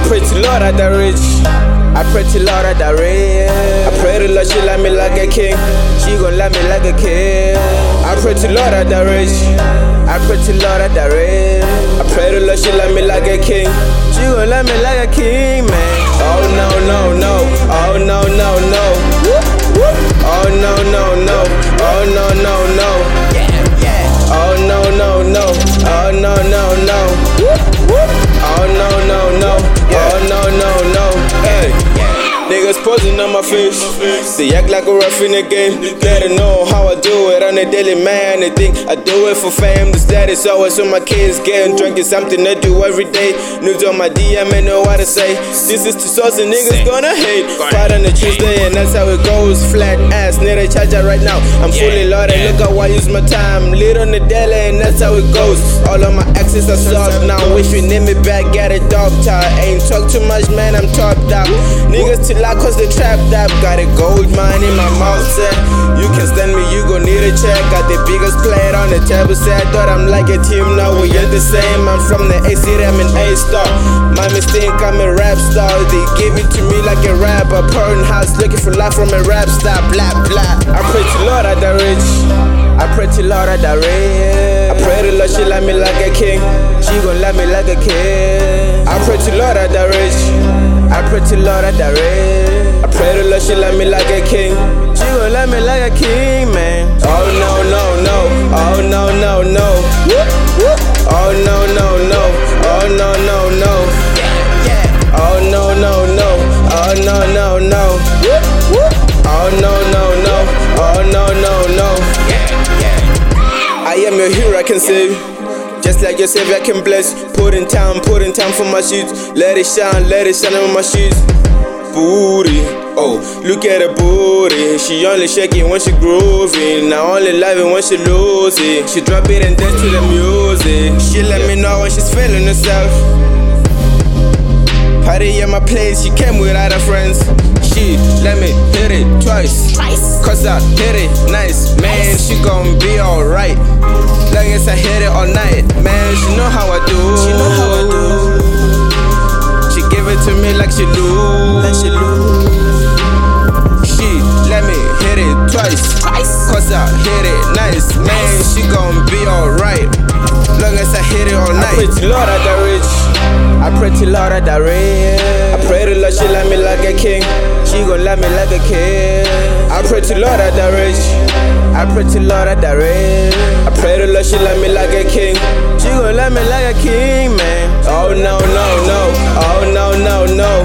pray to Lord I die rich. I pray to Lord I die rich. I pray to Lord she love me like a king. She gon' love me like a king. I pray to Lord I die rich. I pray to Lord I die rich. I pray to Lord she love me like a king. She gon' love me like a king, man. Oh no no no. Oh no no no. Oh no no no. Oh no no no. Oh no no no. Oh no no no. Oh no no no. Oh no no no. Hey. Niggas posing on my face. They act like a rough in the game. They don't know how I do it on a daily, man. They think I do it for fame. The status always on my kids. Getting drunk is something I do every day. News on my DM and know what to say. This is the source and niggas gonna hate. Fight on a Tuesday and that's how it goes. Flat ass, need a charger right now. I'm fully loaded, look how I use my time. Lit on the daily and that's how it goes. All of my exes are soft now. Wish you need me back, get a dog tie. Ain't talk too much, man, I'm topped up. Niggas till I cause they trapped up. Got a gold mine in my mouth, said you can stand me, you gon' need a check. Got the biggest player on the table, said I thought I'm like a team, now we ain't the same. I'm from the AC, I'm an A-star. My mistake, I'm a rap star. They give it to me like a rapper. Pouring house, looking for life from a rap star. Blah, blah. I pray to Lord I die rich. I pray to Lord I die rich. I pray to Lord she love me like a king. She gon' love me like a king. I pray to Lord I die rich. I pray to Lord I die rich. I pray to Lord she love me like a king. She gon' love me like a king, man. Oh no no no. Oh no no no. Oh no no no. Oh no no no. Oh no no no. Oh no no no. Oh no no no. Oh no no no. I am your hero, I can save. Just like your savior, I can bless. Put in time for my sheets. Let it shine on my sheets. Booty, oh, look at her booty. She only shake it when she groovy. Now only love it when she lose it. She drop it and dance to the music. She let me know when she's feeling herself. Party at my place, she came without her friends. She let me hit it twice. Cause I hit it nice. Man, she gon' be alright. Long as I hit it all night. Man, she know how I do. She give it to me like she lose. She let me hit it twice. Cause I hit it nice. Man, she gon' be alright. Long as I hit it all night. I pray to Lord I die rich. I pray to Lord I die rich. I pray to Lord she love me like a king. She gon' love me like a king. I pray to Lord I die rich. I pray to Lord I die rich. I pray to Lord she love me like a king. She gon' love me like a king, man. Oh no no no. Oh no no no.